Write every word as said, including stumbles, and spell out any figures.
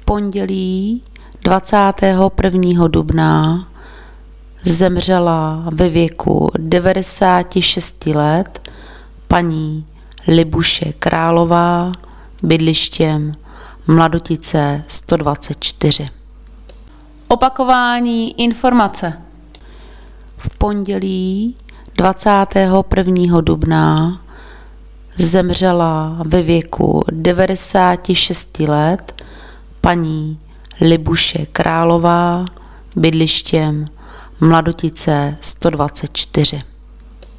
pondělí dvacátého prvního dubna zemřela ve věku devadesáti šesti let paní Libuše Králová bydlištěm Mladotice sto dvacet čtyři. Opakování informace. V pondělí dvacátého prvního dubna zemřela ve věku devadesáti šesti let paní Libuše Králová bydlištěm Mladotice sto dvacet čtyři.